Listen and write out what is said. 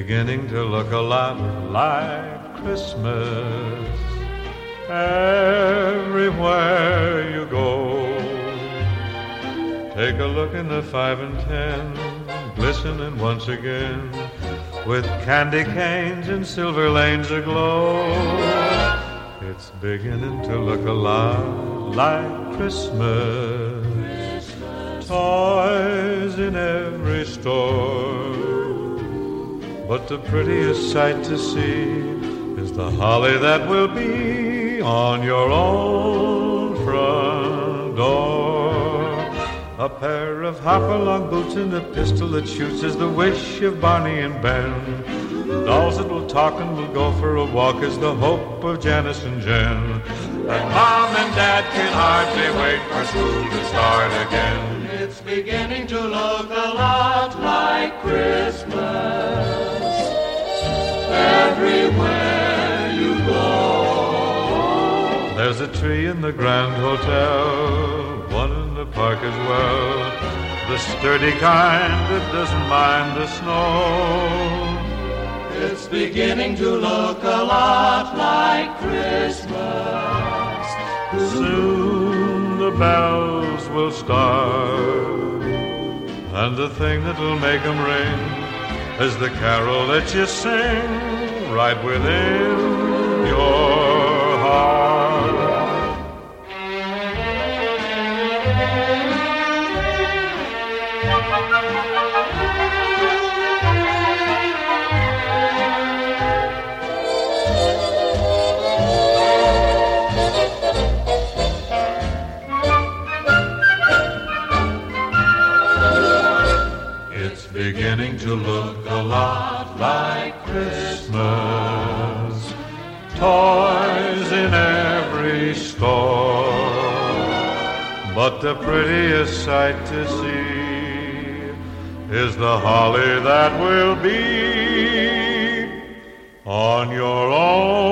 beginning to look a lot like Christmas. Everywhere you go, take a look in the 5 and 10, glistening once again, with candy canes and silver lanes aglow. It's beginning to look a lot like Christmas. Toys in every store, but the prettiest sight to see is the holly that will be on your own front door. A pair of hopalong boots and a pistol that shoots is the wish of Barney and Ben. Dolls that will talk and will go for a walk is the hope of Janice and Jen. And Mom and Dad can hardly wait for school to start again. It's beginning to look a lot like Christmas everywhere you go. There's a tree in the Grand Hotel, one in the park as well, the sturdy kind that doesn't mind the snow. It's beginning to look a lot like Christmas. Soon the bells will start, and the thing that'll make them ring is the carol that you sing right within your heart. Beginning to look a lot like Christmas. Toys in every store, but the prettiest sight to see is the holly that will be on your own